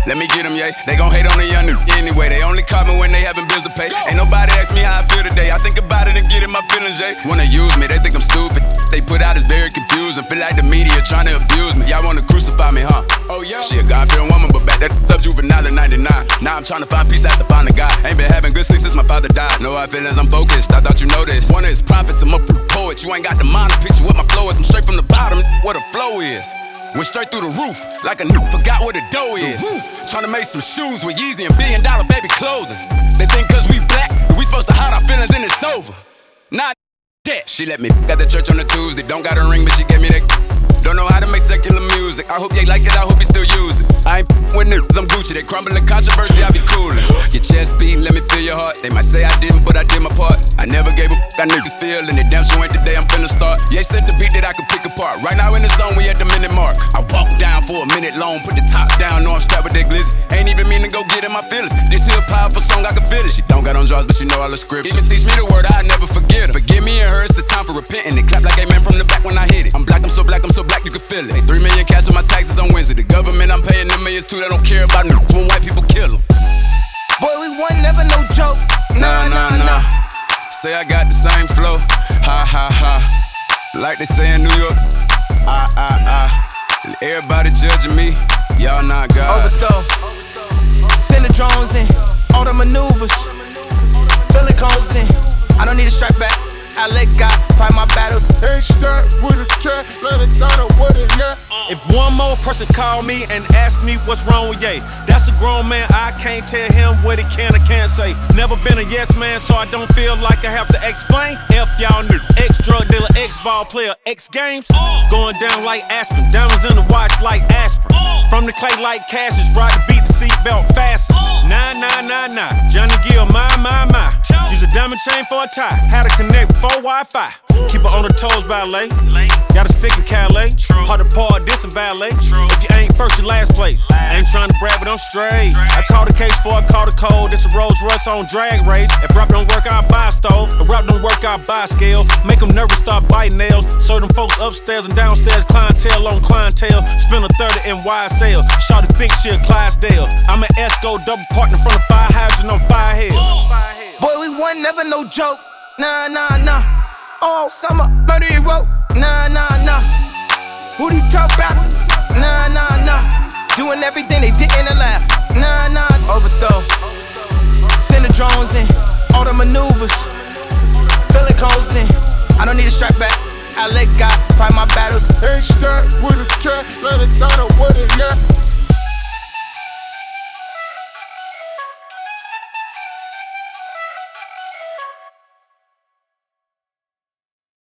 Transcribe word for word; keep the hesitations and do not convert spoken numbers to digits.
Let me get them, yeah. They gon' hate on the young nigga anyway. They only call me when they having bills to pay. Ain't nobody ask me how I feel today. I think about it and get in my feelings, yeah. Wanna use me, they think I'm stupid. They put out is very confusing. Feel like the media trying to abuse me. Y'all wanna crucify me, huh? Oh yeah. She a God-fearing woman, but back that up juvenile in ninety-nine. Now I'm trying to find peace after finding God. Ain't been having good sleep since my father died. No hard feelings, I'm focused. I thought you know this. One of his prophets, I'm a poet. You ain't got the mind to picture what my flow is. I'm straight from the bottom, what a flow is. Went straight through the roof, like a n***, forgot what the dough is. Tryna make some shoes with Yeezy and billion dollar baby clothing. They think cause we black, we supposed to hide our feelings and it's over. Not that. She let me f*** at the church on a Tuesday. Don't got a ring, but she gave me that. Don't know how to make secular music. I hope they like it, I hope you still use it. I ain't f***ing with niggas, I'm Gucci. They crumbling controversy, I be coolin'. Your chest beating, let me feel your heart. They might say I didn't, but I did my part. I never gave a f***, I niggas feelin' it. Damn sure ain't the day I'm finna start. Yeah, sent the beat that I could pick apart. Right now in the zone, we at the minute mark. I walk down for a minute long, put the top down, know I'm strapped with that glizzy. Ain't even mean to go get in my feelings. This here a powerful song, I can feel it. She don't got on draws, but she know all the scriptures. Even teach me the word, I never forget her. Forgive me and her, it's the time for repenting. It clap like amen from the back when I hit it. I'm black, I'm so black, I'm so black, you can feel it. Three million cash on my taxes on Wednesday. The government, I'm paying them millions too. They don't care about me when white people kill them. Boy, we wasn't never no joke. Nah, nah, nah. Say I got the same flow. Ha, ha, ha. Like they say in New York. Ah, ah, ah. And everybody judging me. Y'all not God. Overthrow. Send the drones in. All the maneuvers. Feeling constant. I don't need a strike back. I let God fight my battles. Ain't stuck with a cat, let it down with it, yeah. If one more person call me and ask me what's wrong with Ye, that's a grown man, I can't tell him what he can or can't say. Never been a yes man, so I don't feel like I have to explain. F y'all knew, ex-drug dealer, ex-ball player, X-Games. Going down like Aspen, diamonds in the watch like aspirin. From the clay like Cassius, ride the beat, the seatbelt fasten. Nah, nah, nah, nah, Johnny Gill, my, my, my. Use a diamond chain for a tie, had to connect before Wi-Fi. Keep her on her toes, ballet. Got a stick in Calais. Hard to par, this and valet. If you ain't first, you last place. Ain't trying to brag, but I'm straight. I call the case before I call the code. This a Rolls Royce on drag race. If rap don't work, I'll buy a stove. If rap don't work, I'll buy a scale. Make them nervous, start biting nails. So them folks upstairs and downstairs, clientele on clientele. Spend a thirty in wide sale. Shawty think she a Clydesdale. I'm an Esco, double partner from the fire hydrant on fire hill. Boy, we wasn't never no joke. Nah, nah, nah. All summer, murder he wrote. Nah, nah, nah. Who do you talk about? Nah, nah, nah. Doing everything they didn't allow. Nah, nah. Overthrow. Send the drones in. All the maneuvers. Feeling constant. I don't need a strike back. I let God fight my battles. Ain't stuck with a